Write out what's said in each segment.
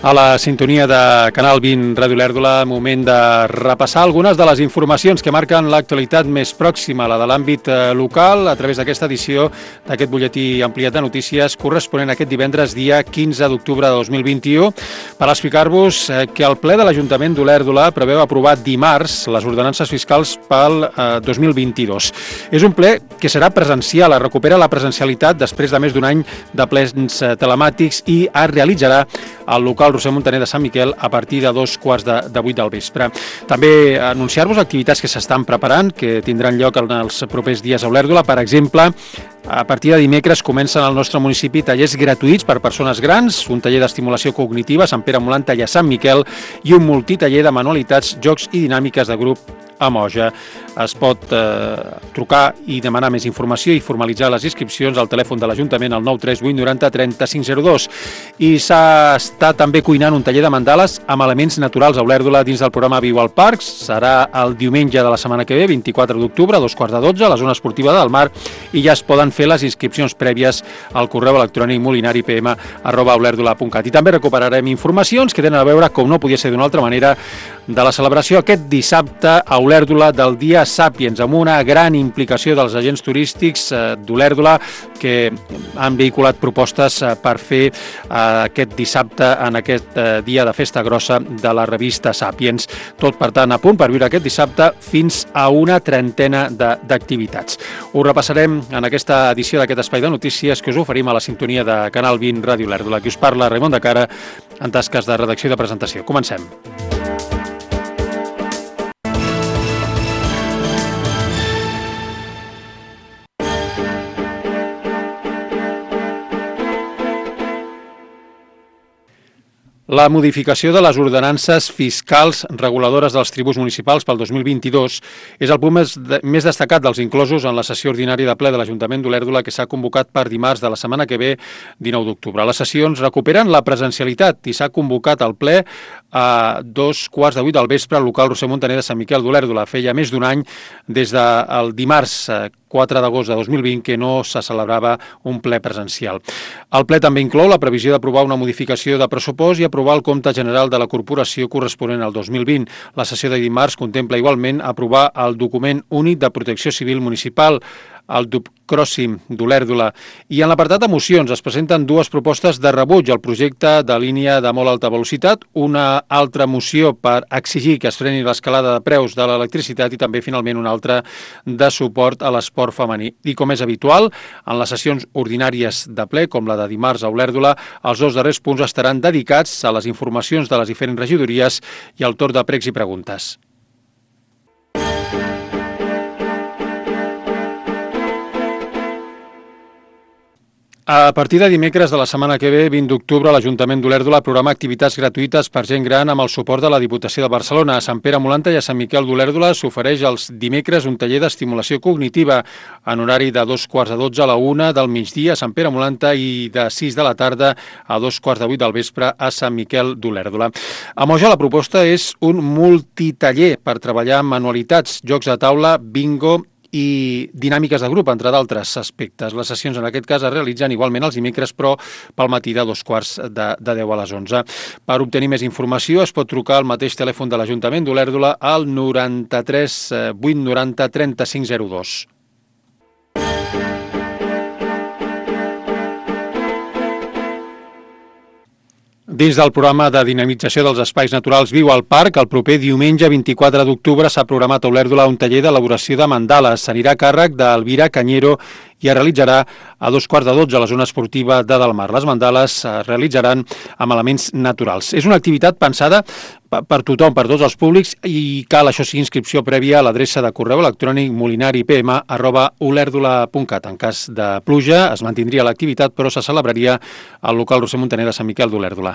A la sintonia de Canal 20 Ràdio Olèrdola, moment de repassar algunes de les informacions que marquen l'actualitat més pròxima, la de l'àmbit local, a través d'aquesta edició d'aquest butlletí ampliat de notícies corresponent a aquest divendres, dia 15 d'octubre de 2021, per explicar-vos que el ple de l'Ajuntament d'Olèrdola preveu aprovar dimarts les ordenances fiscals pel 2022. És un ple que serà presencial, es recupera la presencialitat després de més d'un any de plens telemàtics i es realitzarà al local Roser Montaner de Sant Miquel a partir de 2:45 del vespre. També anunciar-vos activitats que s'estan preparant, que tindran lloc en els propers dies a Olèrdola. Per exemple, a partir de dimecres comencen al nostre municipi tallers gratuïts per persones grans, un taller d'estimulació cognitiva a Sant Pere Molanta i a Sant Miquel i un multitaller de manualitats, jocs i dinàmiques de grup a Moja. Es pot trucar i demanar més informació i formalitzar les inscripcions al telèfon de l'Ajuntament al 938 90 3502. I s'està també cuinant un taller de mandales amb elements naturals a Olèrdola dins del programa Viu al Parc. Serà el diumenge de la setmana que ve, 24 d'octubre, a 2:15, a la zona esportiva del Mar, i ja es poden fer les inscripcions prèvies al correu electrònic molinaripm@olèrdola.cat. I també recuperarem informacions que tenen a veure, com no podia ser d'una altra manera, de la celebració aquest dissabte a Olèrdola del Dia Sàpiens, amb una gran implicació dels agents turístics d'Olèrdola que han vehiculat propostes per fer aquest dissabte, en aquest dia de festa grossa de la revista Sàpiens. Tot, per tant, a punt per viure aquest dissabte fins a una trentena d'activitats. Ho repassarem en aquesta edició d'aquest espai de notícies que us oferim a la sintonia de Canal 20 Ràdio Olèrdola. Qui us parla, Raimon de Cara, en tasques de redacció i de presentació. Comencem. La modificació de les ordenances fiscals reguladores dels tributs municipals pel 2022 és el punt més destacat dels inclosos en la sessió ordinària de ple de l'Ajuntament d'Olèrdola que s'ha convocat per dimarts de la setmana que ve, 19 d'octubre. Les sessions recuperen la presencialitat i s'ha convocat el ple a 2:15 del vespre al local Roser Montaner de Sant Miquel d'Olèrdola. Feia més d'un any, des del dimarts 4 d'agost de 2020, que no se celebrava un ple presencial. El ple també inclou la previsió d'aprovar una modificació de pressupost i aprovar el compte general de la corporació corresponent al 2020. La sessió de dimarts contempla igualment aprovar el document únic de protecció civil municipal, el DUPCROSSIM d'Olèrdola. I en l'apartat de mocions es presenten dues propostes de rebuig al projecte de línia de molt alta velocitat, una altra moció per exigir que es freni l'escalada de preus de l'electricitat i també, finalment, una altra de suport a l'esport femení. I com és habitual, en les sessions ordinàries de ple, com la de dimarts a Olèrdola, els dos darrers punts estaran dedicats a les informacions de les diferents regidories i al torn de pregs i preguntes. A partir de dimecres de la setmana que ve, 20 d'octubre, l'Ajuntament d'Olèrdola programa activitats gratuïtes per gent gran amb el suport de la Diputació de Barcelona. A Sant Pere Molanta i a Sant Miquel d'Olèrdola s'ofereix els dimecres un taller d'estimulació cognitiva en horari de 2:15 a la 1 del migdia a Sant Pere Molanta i de 6 de la tarda a 2:15 del vespre a Sant Miquel d'Olèrdola. A Moja la proposta és un multitaller per treballar amb manualitats, jocs de taula, bingo i dinàmiques de grup, entre d'altres aspectes. Les sessions en aquest cas es realitzen igualment els dimecres, però pel matí de 9:45 a les 11. Per obtenir més informació es pot trucar al mateix telèfon de l'Ajuntament d'Olèrdola al 93 890 3502. Dins del programa de dinamització dels espais naturals Viu al Parc, el proper diumenge 24 d'octubre s'ha programat a Olèrdola un taller d'elaboració de mandales. S'anirà a càrrec d'Elvira Cañero i es realitzarà a 2:15 a la zona esportiva de Delmar. Les mandales es realitzaran amb elements naturals. És una activitat pensada per tothom, per tots els públics, i cal, això sí, inscripció prèvia a l'adreça de correu electrònic molinaripm@olèrdola.cat. En cas de pluja es mantindria l'activitat, però se celebraria al local Roser Montaner de Sant Miquel d'Olèrdola.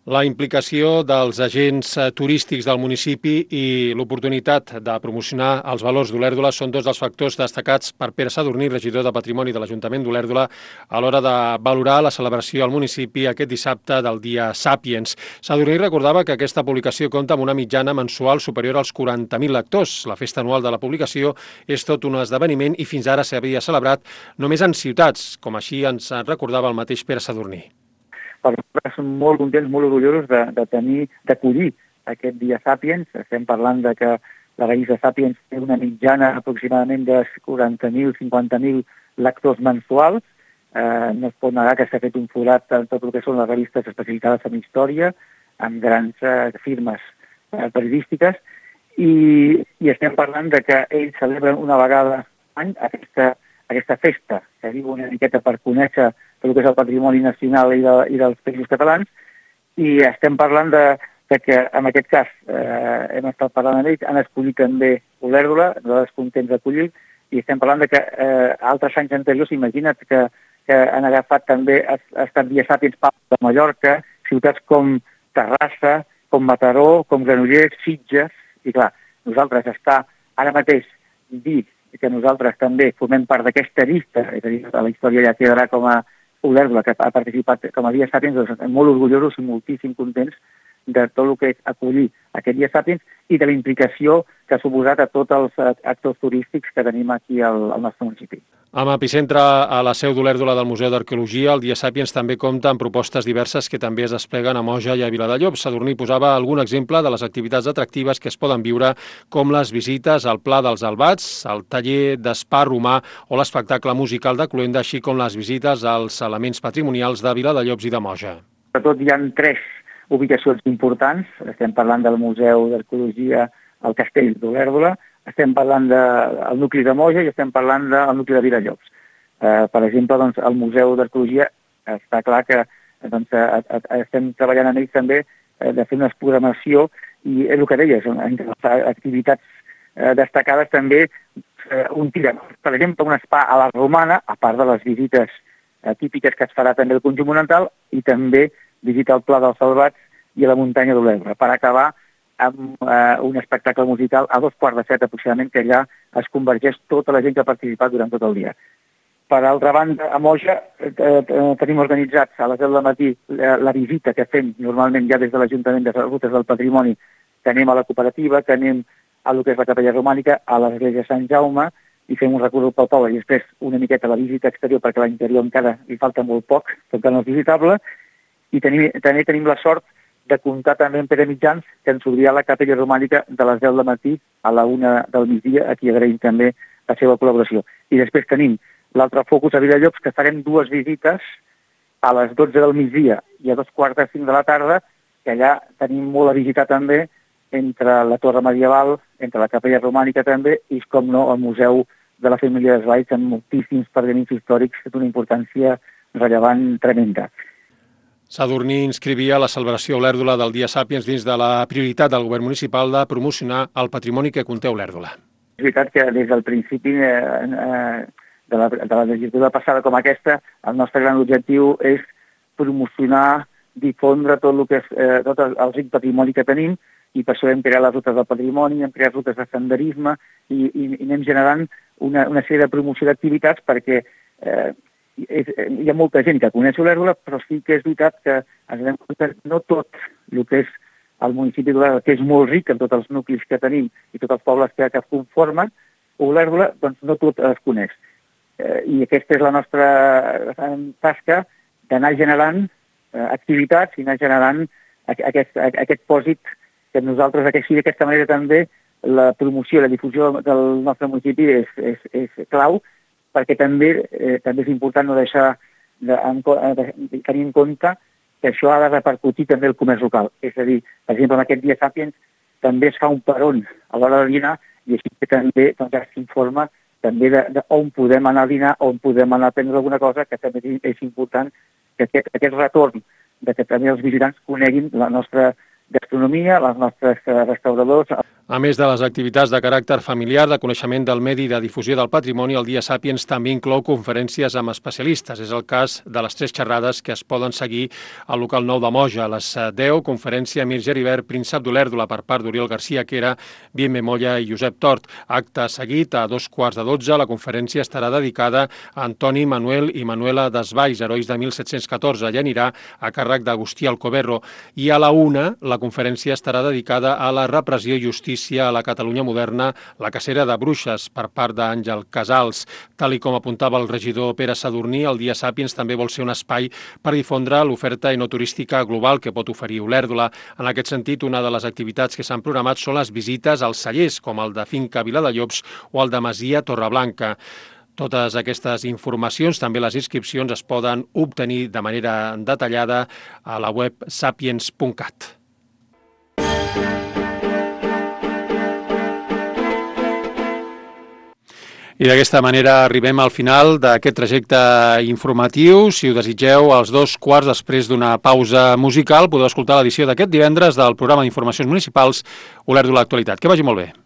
La implicació dels agents turístics del municipi i l'oportunitat de promocionar els valors d'Olèrdola són dos dels factors destacats per Pere Sadurní, regidor de Patrimoni de l'Ajuntament d'Olèrdola, a l'hora de valorar la celebració al municipi aquest dissabte del Dia Sàpiens. Sadurní recordava que aquesta publicació compta amb una mitjana mensual superior als 40.000 lectors. La festa anual de la publicació és tot un esdeveniment i fins ara s'havia celebrat només en ciutats, com així ens recordava el mateix Pere Sadurní. Per nosaltres som molt contents, molt orgullosos d'acollir aquest Dia Sàpiens. Estem parlant de que la revista Sàpiens té una mitjana aproximadament de 40.000, 50.000 lectors mensuals. No es pot negar que s'ha fet un forat en tot el que són les revistes especialitzades en història, amb grans firmes periodístiques, i estem parlant de que ells celebren una vegada any aquesta festa, que diu una miqueta per conèixer tot el que és el patrimoni nacional i dels països catalans, i estem parlant de que en aquest cas hem estat parlant amb ells, han escollit també Olèrdola, nosaltres contents d'acollir, i estem parlant de que altres anys anteriors, imagina't que han agafat també, ha estat Dia Sàpiens Palma de Mallorca, ciutats com Terrassa, com Mataró, com Granollers, Sitges, i clar, nosaltres està ara mateix dir que nosaltres també formem part d'aquesta llista, és a dir, la història ja quedarà com a Olèrdola, que ha participat com a Dia Sàpiens, doncs estem molt orgullosos i moltíssim contents de tot el que és acollir aquest Dia Sàpiens i de la implicació que ha suposat a tots els actors turístics que tenim aquí al nostre municipi. Amb epicentre a la seu d'Olèrdola del Museu d'Arqueologia, el Dia Sàpiens també compta amb propostes diverses que també es despleguen a Moja i a Viladellobs. Sadurní posava algun exemple de les activitats atractives que es poden viure, com les visites al Pla dels Albats, el taller d'espà romà o l'espectacle musical de Cluenda, així com les visites als elements patrimonials de Viladellobs i de Moja. Sobretot hi ha 3 ubicacions importants. Estem parlant del Museu d'Arqueologia al Castell d'Olèrdola, estem parlant del nucli de Moja i estem parlant del nucli de Viladellobs. Per exemple, doncs, el Museu d'Arqueologia està clar que estem treballant en ells també de fer una programació i és el que deies, entre les activitats destacades també un tir, per exemple, un spa a la romana, a part de les visites típiques que es farà també al conjunt monumental i també visita al Pla dels Albats i a la muntanya d'Olèrdola, per acabar amb un espectacle musical a 6:15 aproximadament, que allà es convergeix tota la gent que ha participat durant tot el dia. Per altra banda, a Moja tenim organitzats a les 10 del matí la visita que fem normalment ja des de l'Ajuntament de les Rutes del Patrimoni, que anem a la cooperativa, que anem a lo que és la capella romànica, a l'església de Sant Jaume, i fem un recorregut pel poble i després una miqueta la visita exterior, perquè a l'interior encara li falta molt poc, encara no és visitable, i també tenim la sort de comptar també amb Pere Mitjans, que ens obrirà la capella romànica de les 10 del matí a la 1 del migdia, a qui agraïm també la seva col·laboració. I després tenim l'altre focus a Viladellobs, que farem 2 visites a les 12 del migdia i a 2:45 de la tarda, que allà tenim molt a visitar també, entre la torre medieval, entre la capella romànica també, i com no, el Museu de la Família d'Esvalls, amb moltíssims pergamins històrics d'una importància rellevant tremenda. Sadurní inscrivia la celebració a Olèrdola del Dia Sàpiens dins de la prioritat del govern municipal de promocionar el patrimoni que conté Olèrdola. És veritat que des del principi de la legislatura passada com aquesta, el nostre gran objectiu és promocionar, difondre tot el que és tot el ric patrimoni que tenim, i per això hem creat les rutes del patrimoni, hem creat rutes de senderisme i anem generant una sèrie de promoció d'activitats perquè hi ha molta gent que coneix Olèrdola, però sí que és veritat que ens anem compte que no tot el que és el municipi d'Olèrdola, que és molt ric en tots els nuclis que tenim i tots els pobles que es conformen, Olèrdola, doncs no tot es coneix. I aquesta és la nostra tasca d'anar generant activitats i anar generant aquest pòsit que nosaltres, d'aquesta manera també, la promoció i la difusió del nostre municipi és clau, perquè també és important no deixar de tenir en compte que això ha de repercutir també el comerç local. És a dir, per exemple, en aquest Dia Sàpiens també es fa un peron a l'hora de dinar i així que també s'informa també d'on podem anar a dinar, on podem anar a prendre alguna cosa, que també és important que aquest retorn de que també els visitants coneguin la nostra gastronomia, els nostres restauradors. A més de les activitats de caràcter familiar, de coneixement del medi i de difusió del patrimoni, el Dia Sàpiens també inclou conferències amb especialistes. És el cas de les 3 xerrades que es poden seguir al local 9 de Moja. A les 10, conferència Mir Geribert, príncep d'Olèrdola, per part d'Oriol García, que era Bien Memolla i Josep Tort. Acte seguit, a 2:15, la conferència estarà dedicada a Antoni, Manuel i Manuela Desvalls, herois de 1714. Allà anirà a càrrec d'Agustí Alcoberro. I a la 1, la conferència estarà dedicada a la repressió i justícia a la Catalunya moderna, la cacera de bruixes, per part d'Àngel Casals. Tal i com apuntava el regidor Pere Sadurní, el Dia Sàpiens també vol ser un espai per difondre l'oferta enoturística global que pot oferir Olèrdola. En aquest sentit, una de les activitats que s'han programat són les visites als cellers, com el de Finca Viladellobs o el de Masia Torreblanca. Totes aquestes informacions, també les inscripcions, es poden obtenir de manera detallada a la web sapiens.cat. I d'aquesta manera arribem al final d'aquest trajecte informatiu. Si ho desitgeu, als 2:15, després d'una pausa musical, podeu escoltar l'edició d'aquest divendres del programa d'informacions municipals Olèrdola Actualitat. Que vagi molt bé.